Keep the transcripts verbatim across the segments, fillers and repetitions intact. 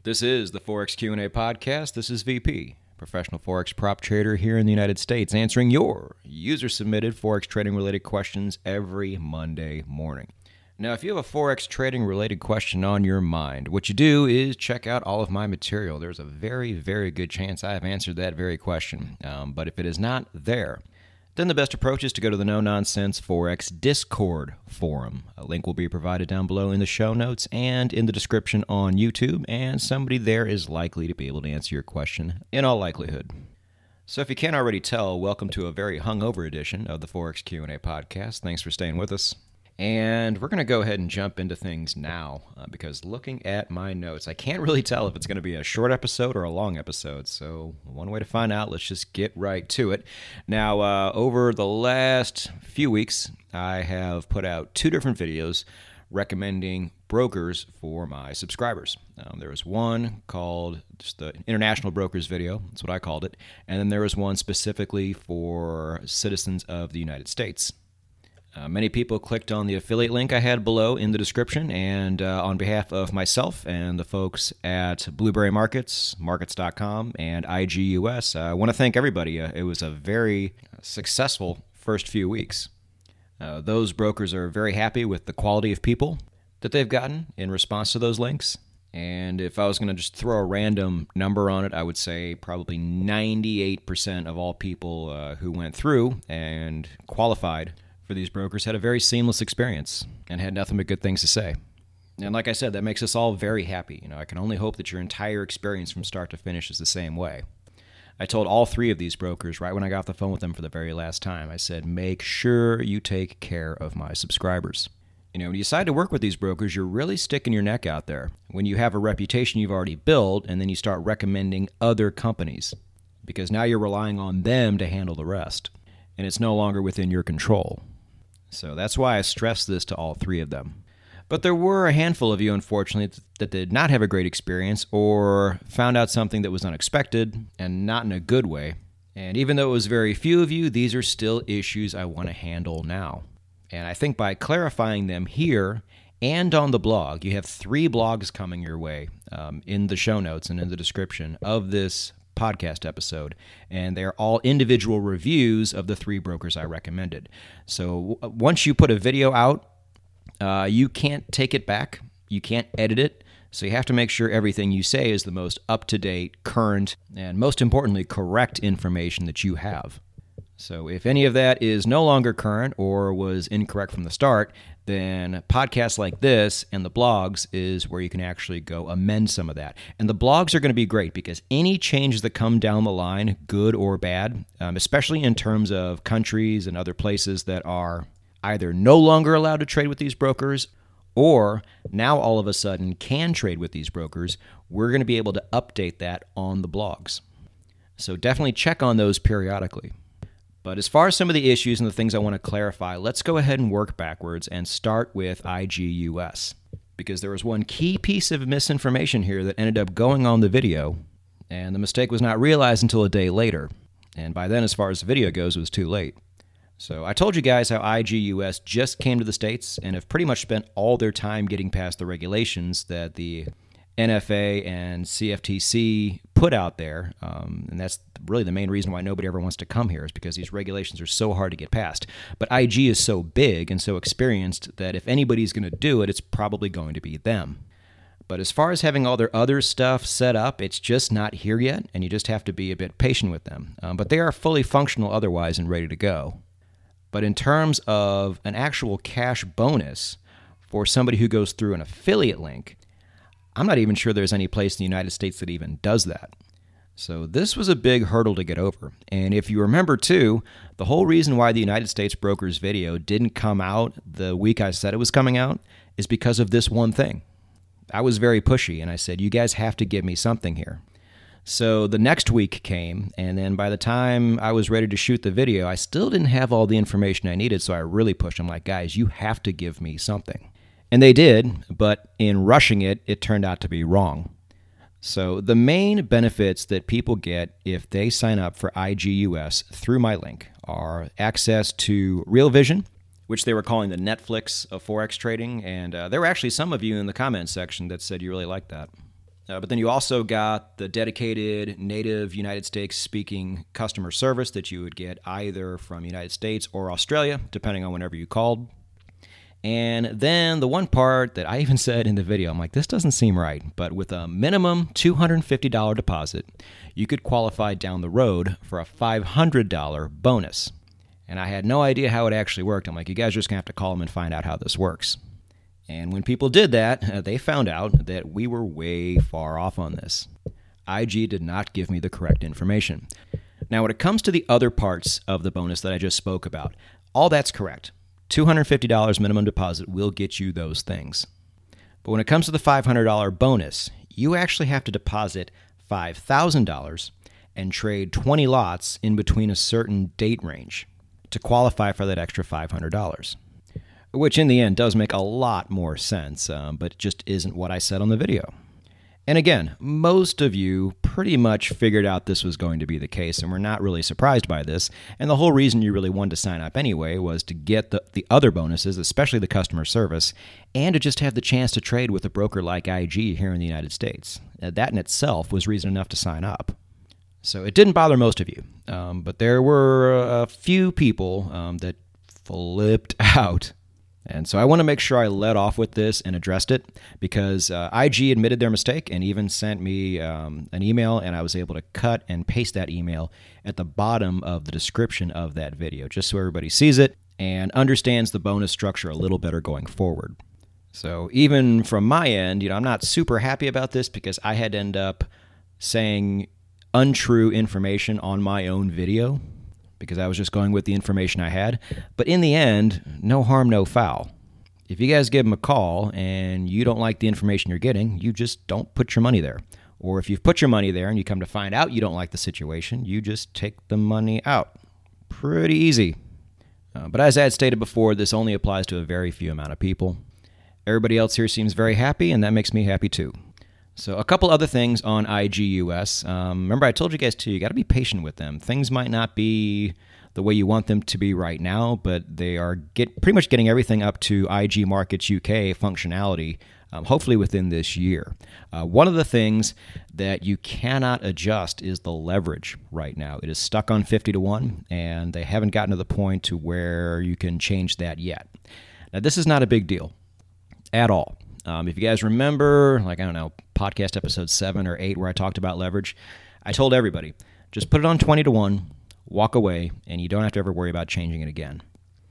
This is the Forex Q and A podcast. This is V P, professional Forex prop trader here in the United States, answering your user-submitted Forex trading-related questions every Monday morning. Now, if you have a Forex trading-related question on your mind, what you do is check out all of my material. There's a very, very good chance I have answered that very question. Um, but if it is not there, then the best approach is to go to the No Nonsense Forex Discord forum. A link will be provided down below in the show notes and in the description on YouTube, and somebody there is likely to be able to answer your question in all likelihood. So if you can't already tell, welcome to a very hungover edition of the Forex Q and A podcast. Thanks for staying with us. And we're going to go ahead and jump into things now uh, because looking at my notes, I can't really tell if it's going to be a short episode or a long episode. So one way to find out, let's just get right to it. Now, uh, over the last few weeks, I have put out two different videos recommending brokers for my subscribers. Um, there was one called just the International Brokers video. That's what I called it. And then there was one specifically for citizens of the United States. Uh, many people clicked on the affiliate link I had below in the description, and uh, on behalf of myself and the folks at Blueberry Markets, Markets dot com, and I G U S, uh, I want to thank everybody. Uh, it was a very successful first few weeks. Uh, those brokers are very happy with the quality of people that they've gotten in response to those links. And if I was going to just throw a random number on it, I would say probably ninety-eight percent of all people uh, who went through and qualified for these brokers had a very seamless experience and had nothing but good things to say. And like I said, that makes us all very happy. You know, I can only hope that your entire experience from start to finish is the same way. I told all three of these brokers right when I got off the phone with them for the very last time, I said, make sure you take care of my subscribers. You know, when you decide to work with these brokers, you're really sticking your neck out there. When you have a reputation you've already built, and then you start recommending other companies, because now you're relying on them to handle the rest, and it's no longer within your control. So that's why I stressed this to all three of them. But there were a handful of you, unfortunately, that did not have a great experience or found out something that was unexpected and not in a good way. And even though it was very few of you, these are still issues I want to handle now. And I think by clarifying them here and on the blog, you have three blogs coming your way um, in the show notes and in the description of this podcast episode, and they're all individual reviews of the three brokers I recommended. So w- once you put a video out, uh, you can't take it back. You can't edit it. So you have to make sure everything you say is the most up-to-date, current, and most importantly, correct information that you have. So if any of that is no longer current or was incorrect from the start, then podcasts like this and the blogs is where you can actually go amend some of that. And the blogs are going to be great because any changes that come down the line, good or bad, um, especially in terms of countries and other places that are either no longer allowed to trade with these brokers or now all of a sudden can trade with these brokers, we're going to be able to update that on the blogs. So definitely check on those periodically. But as far as some of the issues and the things I want to clarify, let's go ahead and work backwards and start with I G U S. Because there was one key piece of misinformation here that ended up going on the video, and the mistake was not realized until a day later. And by then, as far as the video goes, it was too late. So I told you guys how I G U S just came to the States and have pretty much spent all their time getting past the regulations that the N F A and C F T C put out there, um, and that's really the main reason why nobody ever wants to come here is because these regulations are so hard to get past. But I G is so big and so experienced that if anybody's going to do it, it's probably going to be them. But as far as having all their other stuff set up, it's just not here yet, and you just have to be a bit patient with them. Um, but they are fully functional otherwise and ready to go. But in terms of an actual cash bonus for somebody who goes through an affiliate link, I'm not even sure there's any place in the United States that even does that. So this was a big hurdle to get over. And if you remember, too, the whole reason why the United States Brokers video didn't come out the week I said it was coming out is because of this one thing. I was very pushy, and I said, you guys have to give me something here. So the next week came, and then by the time I was ready to shoot the video, I still didn't have all the information I needed, so I really pushed. I'm like, guys, you have to give me something. And they did, but in rushing it, it turned out to be wrong. So the main benefits that people get if they sign up for I G U S through my link are access to Real Vision, which they were calling the Netflix of Forex trading, and uh, there were actually some of you in the comments section that said you really liked that. Uh, but then you also got the dedicated native United States speaking customer service that you would get either from United States or Australia, depending on whenever you called. And then the one part that I even said in the video, I'm like, this doesn't seem right. But with a minimum two hundred fifty dollars deposit, you could qualify down the road for a five hundred dollars bonus. And I had no idea how it actually worked. I'm like, you guys are just going to have to call them and find out how this works. And when people did that, uh, they found out that we were way far off on this. I G did not give me the correct information. Now, when it comes to the other parts of the bonus that I just spoke about, all that's correct. two hundred fifty dollars minimum deposit will get you those things. But when it comes to the five hundred dollars bonus, you actually have to deposit five thousand dollars and trade twenty lots in between a certain date range to qualify for that extra five hundred dollars. Which in the end does make a lot more sense, um, but just isn't what I said on the video. And again, most of you pretty much figured out this was going to be the case and were not really surprised by this. And the whole reason you really wanted to sign up anyway was to get the, the other bonuses, especially the customer service, and to just have the chance to trade with a broker like I G here in the United States. Uh, that in itself was reason enough to sign up. So it didn't bother most of you, um, but there were a few people um, that flipped out. And so I want to make sure I led off with this and addressed it because uh, I G admitted their mistake and even sent me um, an email, and I was able to cut and paste that email at the bottom of the description of that video just so everybody sees it and understands the bonus structure a little better going forward. So even from my end, you know, I'm not super happy about this because I had to end up saying untrue information on my own video because I was just going with the information I had. But in the end, no harm, no foul. If you guys give them a call and you don't like the information you're getting, you just don't put your money there. Or if you've put your money there and you come to find out you don't like the situation, you just take the money out. Pretty easy. Uh, but as I had stated before, this only applies to a very few amount of people. Everybody else here seems very happy, and that makes me happy too. So a couple other things on I G U S. Um, remember, I told you guys too, you got to be patient with them. Things might not be the way you want them to be right now, but they are get pretty much getting everything up to I G Markets U K functionality, um, hopefully within this year. Uh, one of the things that you cannot adjust is the leverage right now. It is stuck on fifty to one, and they haven't gotten to the point to where you can change that yet. Now, this is not a big deal at all. Um, if you guys remember, like, I don't know, podcast episode seven or eight where I talked about leverage, I told everybody, just put it on twenty to one, walk away, and you don't have to ever worry about changing it again.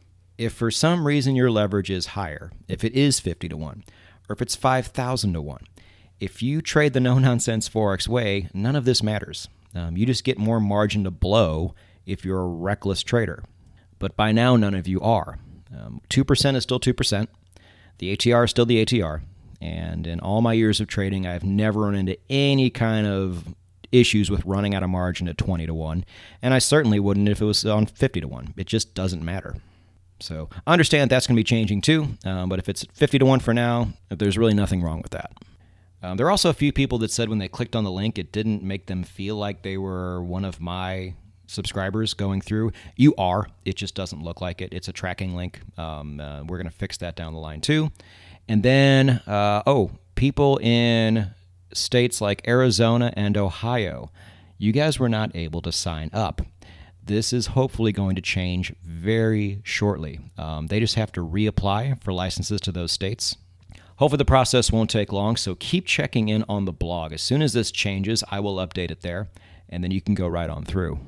If for some reason your leverage is higher, if it is fifty to one, or if it's five thousand to one, if you trade the no-nonsense Forex way, none of this matters. Um, you just get more margin to blow if you're a reckless trader. But by now, none of you are. Um, two percent is still two percent. The A T R is still the A T R, and in all my years of trading, I've never run into any kind of issues with running out of margin at twenty to one, and I certainly wouldn't if it was on fifty to one. It just doesn't matter. So I understand that's going to be changing too, um, but if it's fifty to one for now, there's really nothing wrong with that. Um, there are also a few people that said when they clicked on the link, it didn't make them feel like they were one of my subscribers going through. You are. It just doesn't look like it. It's a tracking link. Um, uh, we're going to fix that down the line too. And then, uh, oh, people in states like Arizona and Ohio, you guys were not able to sign up. This is hopefully going to change very shortly. Um, they just have to reapply for licenses to those states. Hopefully the process won't take long, so keep checking in on the blog. As soon as this changes, I will update it there, and then you can go right on through.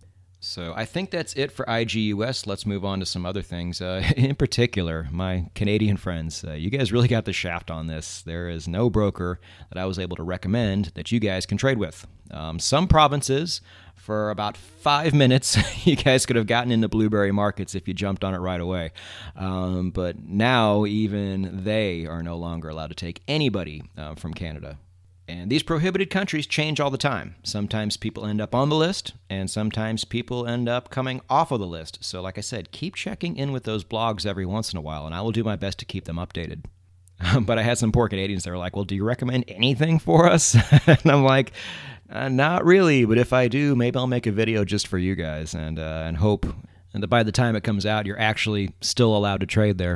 So I think that's it for I G U S. Let's move on to some other things. Uh, in particular, my Canadian friends, uh, you guys really got the shaft on this. There is no broker that I was able to recommend that you guys can trade with. Um, some provinces, for about five minutes, you guys could have gotten into blueberry markets if you jumped on it right away. Um, but now even they are no longer allowed to take anybody uh, from Canada. And these prohibited countries change all the time. Sometimes people end up on the list, and sometimes people end up coming off of the list. So like I said, keep checking in with those blogs every once in a while, and I will do my best to keep them updated. But I had some poor Canadians that were like, well, do you recommend anything for us? And I'm like, uh, not really, but if I do, maybe I'll make a video just for you guys and, uh, and hope and that by the time it comes out, you're actually still allowed to trade there.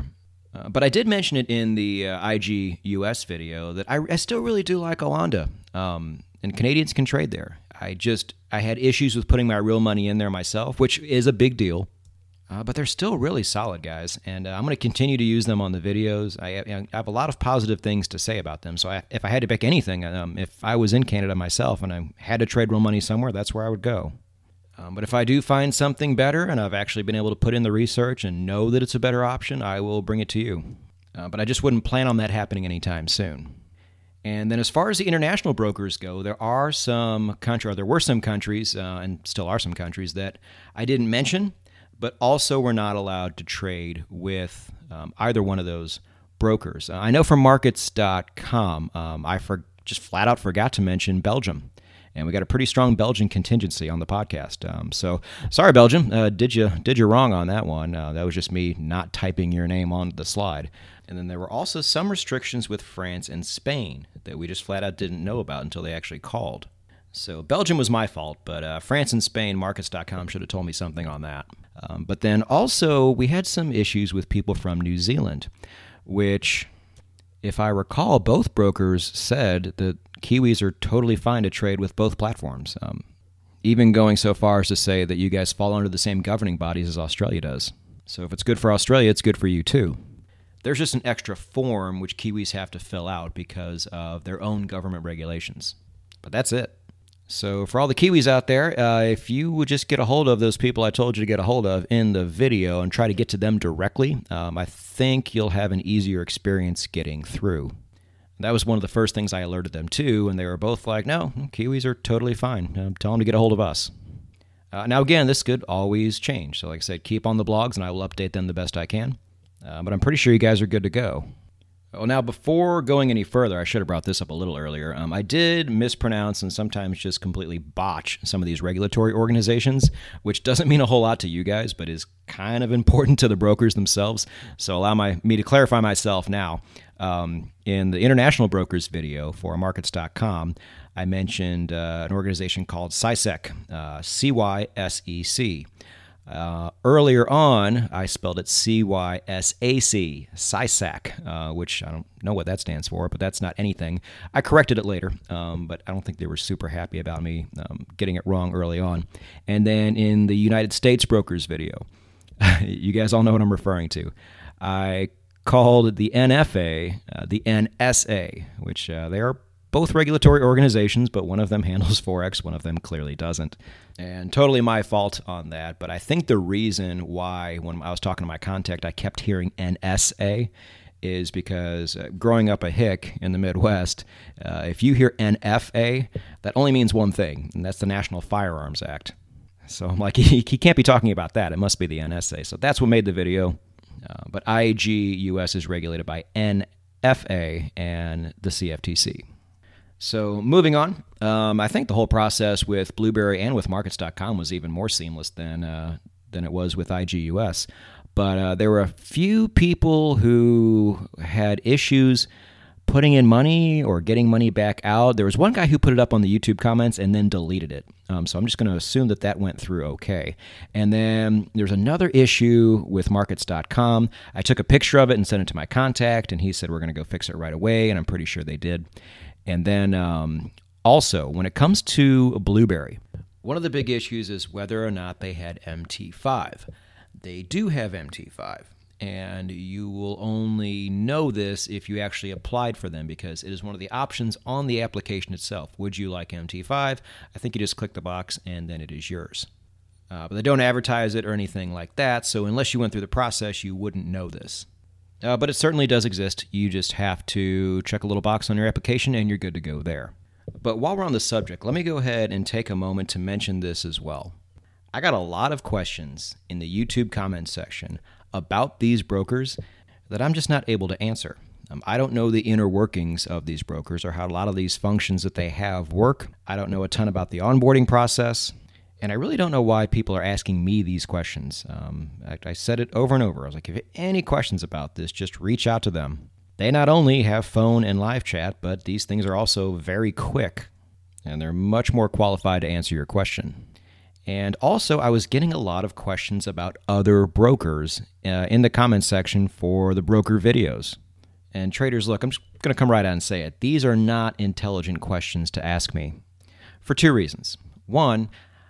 Uh, but I did mention it in the uh, I G U S video that I, I still really do like Oanda, um, and Canadians can trade there. I just, I had issues with putting my real money in there myself, which is a big deal, uh, but they're still really solid, guys, and uh, I'm going to continue to use them on the videos. I, I have a lot of positive things to say about them, so I, if I had to pick anything, um, if I was in Canada myself and I had to trade real money somewhere, that's where I would go. Um, but if I do find something better and I've actually been able to put in the research and know that it's a better option, I will bring it to you. Uh, but I just wouldn't plan on that happening anytime soon. And then as far as the international brokers go, there are some country, or there were some countries, uh, and still are some countries, that I didn't mention, but also were not allowed to trade with um, either one of those brokers. Uh, I know from markets dot com, um, I for, just flat out forgot to mention Belgium. And we got a pretty strong Belgian contingency on the podcast. Um, so sorry, Belgium. Uh, did you did you wrong on that one? Uh, that was just me not typing your name onto the slide. And then there were also some restrictions with France and Spain that we just flat out didn't know about until they actually called. So Belgium was my fault, but uh, France and Spain, markets dot com should have told me something on that. Um, but then also we had some issues with people from New Zealand, which, if I recall, both brokers said that Kiwis are totally fine to trade with both platforms, um, even going so far as to say that you guys fall under the same governing bodies as Australia does. So if it's good for Australia, it's good for you too. There's just an extra form which Kiwis have to fill out because of their own government regulations. But that's it. So for all the Kiwis out there, uh, if you would just get a hold of those people I told you to get a hold of in the video and try to get to them directly, um, I think you'll have an easier experience getting through. That was one of the first things I alerted them to, and they were both like, no, Kiwis are totally fine. Uh, tell them to get a hold of us. Uh, now, again, this could always change. So like I said, keep on the blogs, and I will update them the best I can. Uh, but I'm pretty sure you guys are good to go. Well, now, before going any further, I should have brought this up a little earlier. Um, I did mispronounce and sometimes just completely botch some of these regulatory organizations, which doesn't mean a whole lot to you guys, but is kind of important to the brokers themselves. So allow my, me to clarify myself now. Um, in the international brokers video for markets dot com, I mentioned uh, an organization called CySec, uh, C Y S E C. Uh, earlier on, I spelled it C Y S A C, CySec, uh, which I don't know what that stands for, but that's not anything. I corrected it later, um, but I don't think they were super happy about me um, getting it wrong early on. And then in the United States brokers video, you guys all know what I'm referring to. I called the N F A uh, the N S A, which uh, they are both regulatory organizations, but one of them handles Forex, one of them clearly doesn't. And totally my fault on that, but I think the reason why, when I was talking to my contact, I kept hearing N S A is because uh, growing up a hick in the Midwest, uh, if you hear N F A, that only means one thing, and that's the National Firearms Act. So I'm like, he, he can't be talking about that. It must be the N S A. So that's what made the video. Uh, but I G U S is regulated by N F A and the C F T C. So moving on, um, I think the whole process with Blueberry and with markets dot com was even more seamless than uh, than it was with I G U S. But uh, there were a few people who had issues putting in money or getting money back out. There was one guy who put it up on the YouTube comments and then deleted it. Um, so I'm just going to assume that that went through okay. And then there's another issue with markets dot com. I took a picture of it and sent it to my contact, and he said we're going to go fix it right away, and I'm pretty sure they did. And then um, also, when it comes to Blueberry, one of the big issues is whether or not they had M T five. They do have M T five, and you will only know this if you actually applied for them, because it is one of the options on the application itself. Would you like M T five? I think you just click the box, and then it is yours. Uh, but they don't advertise it or anything like that, so unless you went through the process, you wouldn't know this. Uh, but it certainly does exist. You just have to check a little box on your application, and you're good to go there. But while we're on the subject, let me go ahead and take a moment to mention this as well. I got a lot of questions in the YouTube comments section about these brokers that I'm just not able to answer. Um, I don't know the inner workings of these brokers or how a lot of these functions that they have work. I don't know a ton about the onboarding process. And I really don't know why people are asking me these questions. Um, I, I said it over and over. I was like, if you have any questions about this, just reach out to them. They not only have phone and live chat, but these things are also very quick, and they're much more qualified to answer your question. And also, I was getting a lot of questions about other brokers uh, in the comments section for the broker videos. And traders, look, I'm just going to come right out and say it. These are not intelligent questions to ask me for two reasons. One,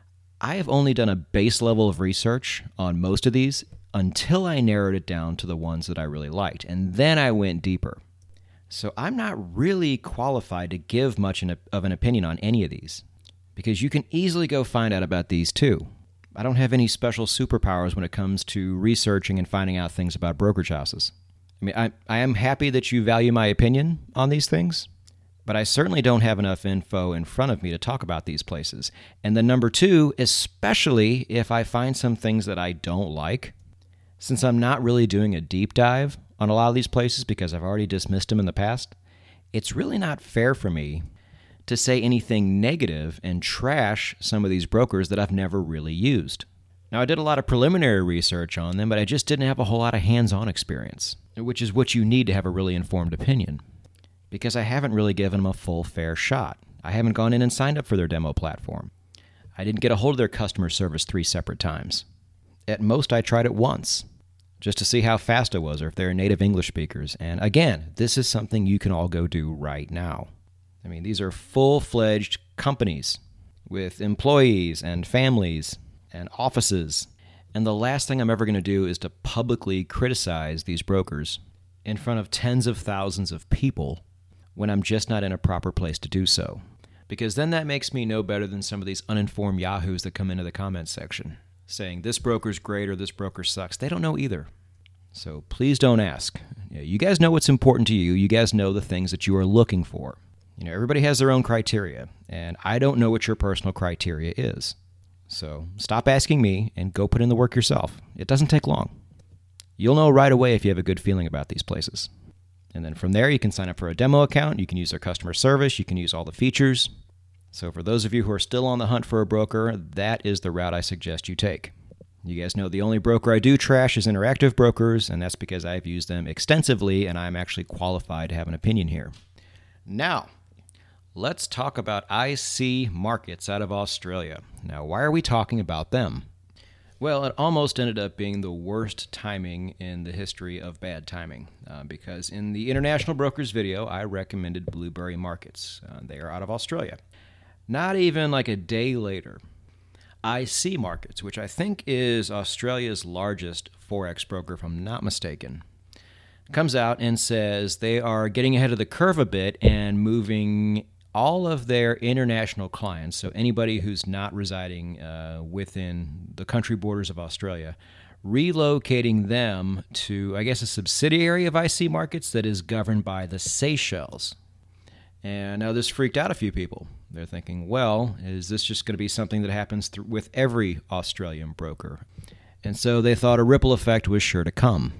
I have only done a base level of research on most of these until I narrowed it down to the ones that I really liked, and then I went deeper. So I'm not really qualified to give much of an opinion on any of these, because you can easily go find out about these too. I don't have any special superpowers when it comes to researching and finding out things about brokerage houses. I mean, I, I am happy that you value my opinion on these things, but I certainly don't have enough info in front of me to talk about these places. And then number two, especially if I find some things that I don't like, since I'm not really doing a deep dive on a lot of these places because I've already dismissed them in the past, it's really not fair for me to say anything negative and trash some of these brokers that I've never really used. Now, I did a lot of preliminary research on them, but I just didn't have a whole lot of hands-on experience, which is what you need to have a really informed opinion, because I haven't really given them a full, fair shot. I haven't gone in and signed up for their demo platform. I didn't get a hold of their customer service three separate times. At most, I tried it once, just to see how fast it was or if they're native English speakers. And again, this is something you can all go do right now. I mean, these are full-fledged companies with employees and families and offices. And the last thing I'm ever going to do is to publicly criticize these brokers in front of tens of thousands of people when I'm just not in a proper place to do so. Because then that makes me no better than some of these uninformed yahoos that come into the comments section saying this broker's great or this broker sucks. They don't know either. So please don't ask. You guys know what's important to you. You guys know the things that you are looking for. You know, everybody has their own criteria, and I don't know what your personal criteria is. So stop asking me and go put in the work yourself. It doesn't take long. You'll know right away if you have a good feeling about these places. And then from there, you can sign up for a demo account. You can use their customer service. You can use all the features. So for those of you who are still on the hunt for a broker, that is the route I suggest you take. You guys know the only broker I do trash is Interactive Brokers, and that's because I've used them extensively, and I'm actually qualified to have an opinion here. Now, let's talk about I C Markets out of Australia. Now, why are we talking about them? Well, it almost ended up being the worst timing in the history of bad timing, uh, because in the International Brokers video, I recommended Blueberry Markets. Uh, they are out of Australia. Not even like a day later, I C Markets, which I think is Australia's largest Forex broker, if I'm not mistaken, comes out and says they are getting ahead of the curve a bit and moving all of their international clients, so anybody who's not residing uh, within the country borders of Australia, relocating them to, I guess, a subsidiary of I C Markets that is governed by the Seychelles. And now this freaked out a few people. They're thinking, well, is this just going to be something that happens th- with every Australian broker? And so they thought a ripple effect was sure to come.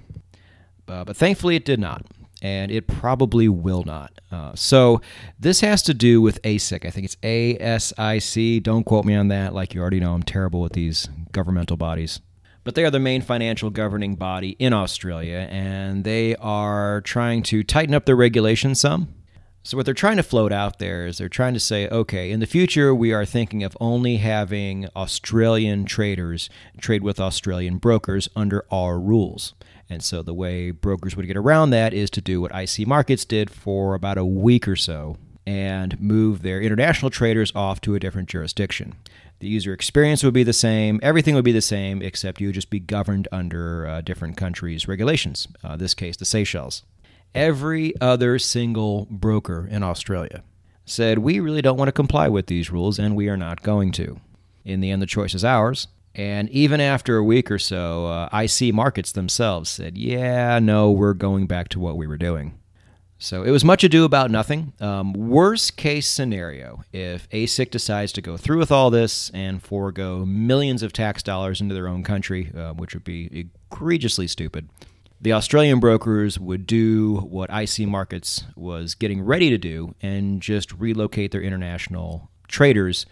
Uh, but thankfully it did not. And it probably will not. Uh, so this has to do with A S I C. I think it's A S I C. Don't quote me on that. Like you already know, I'm terrible with these governmental bodies. But they are the main financial governing body in Australia, and they are trying to tighten up their regulations some. So what they're trying to float out there is they're trying to say, okay, in the future, we are thinking of only having Australian traders trade with Australian brokers under our rules. And so the way brokers would get around that is to do what I C Markets did for about a week or so and move their international traders off to a different jurisdiction. The user experience would be the same. Everything would be the same, except you would just be governed under uh, different countries' regulations, uh, this case, the Seychelles. Every other single broker in Australia said, we really don't want to comply with these rules, and we are not going to. In the end, the choice is ours. And even after a week or so, uh, I C Markets themselves said, yeah, no, we're going back to what we were doing. So it was much ado about nothing. Um, worst case scenario, if A S I C decides to go through with all this and forego millions of tax dollars into their own country, uh, which would be egregiously stupid, the Australian brokers would do what I C Markets was getting ready to do and just relocate their international traders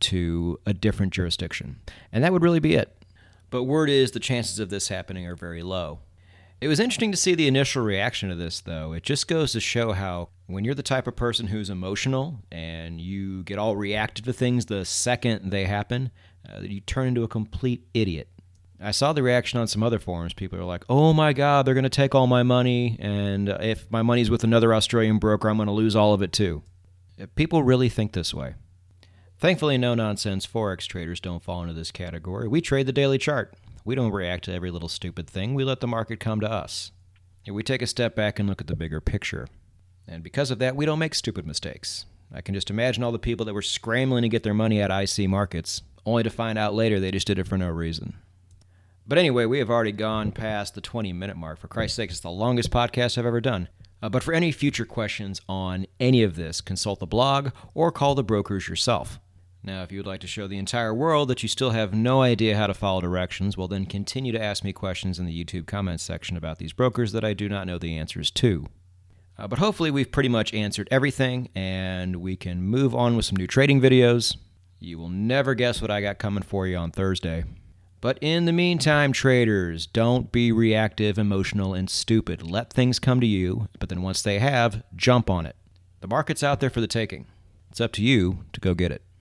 to a different jurisdiction. And that would really be it. But word is the chances of this happening are very low. It was interesting to see the initial reaction to this, though. It just goes to show how when you're the type of person who's emotional and you get all reactive to things the second they happen, uh, that you turn into a complete idiot. I saw the reaction on some other forums. People are like, oh my God, they're going to take all my money, and if my money's with another Australian broker, I'm going to lose all of it too. People really think this way. Thankfully, no-nonsense Forex traders don't fall into this category. We trade the daily chart. We don't react to every little stupid thing. We let the market come to us. We take a step back and look at the bigger picture. And because of that, we don't make stupid mistakes. I can just imagine all the people that were scrambling to get their money at I C markets, only to find out later they just did it for no reason. But anyway, we have already gone past the twenty-minute mark. For Christ's sake, it's the longest podcast I've ever done. Uh, but for any future questions on any of this, consult the blog or call the brokers yourself. Now, if you would like to show the entire world that you still have no idea how to follow directions, well, then continue to ask me questions in the YouTube comments section about these brokers that I do not know the answers to. Uh, but hopefully we've pretty much answered everything, and we can move on with some new trading videos. You will never guess what I got coming for you on Thursday. But in the meantime, traders, don't be reactive, emotional, and stupid. Let things come to you, but then once they have, jump on it. The market's out there for the taking. It's up to you to go get it.